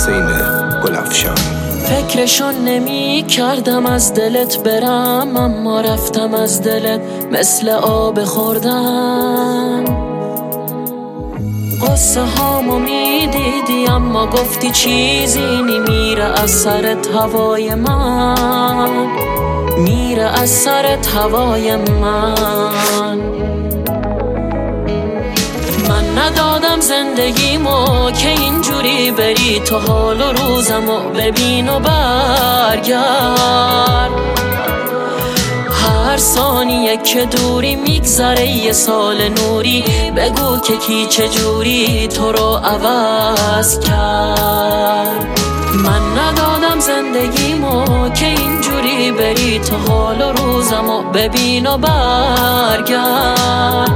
حسین گلفشان. فکرشو نمی کردم از دلت برم، اما رفتم از دلت مثل آب خوردم. قصه هامو می دیدی اما گفتی چیزی میره از سرت هوای من، میره از سرت هوای من. من ندادم زندگیمو که اینجوری بری، تو حال و روزمو ببین و برگرد. هر ثانیه که دوری میگذره یه سال نوری، بگو که کی چجوری تو رو عوض کرد. من ندادم زندگیمو که اینجوری بری، تو حال و روزمو ببین و برگرد.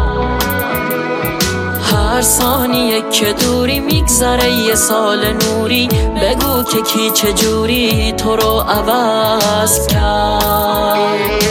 هر ثانیه که دوری میگذره یه سال نوری، بگو که کی چجوری تو رو عوض کرد.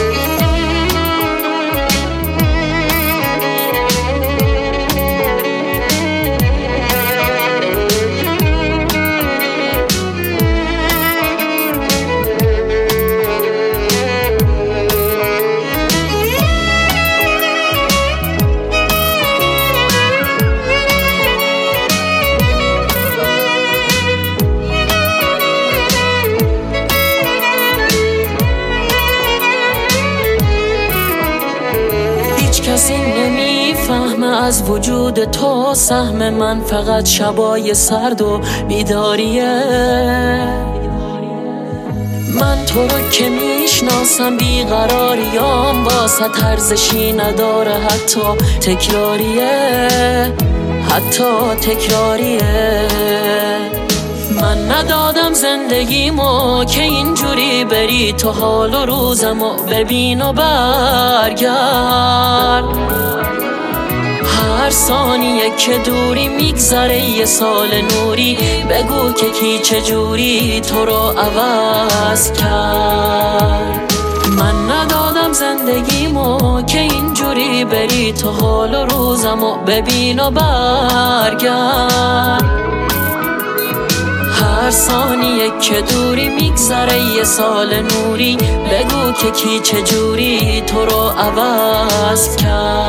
کسی نمیفهمه از وجود تو سهم من، فقط شبای سرد و بیداریه. من تو رو که میشناسم بیقراریام واسه ارزشی نداره، حتی تکراریه، حتی تکراریه. من ندادم زندگیمو که اینجوری بری، تو حال و روزمو ببین و برگرد. هر ثانیه که دوری میگذره یه سال نوری، بگو که کی چجوری تو رو عوض کرد. من ندادم زندگیمو که اینجوری بری، تو حال و روزمو ببین و برگرد. هر ثانیه که دوری میگذره یه سال نوری، بگو که کی چجوری تو رو عوض کرد.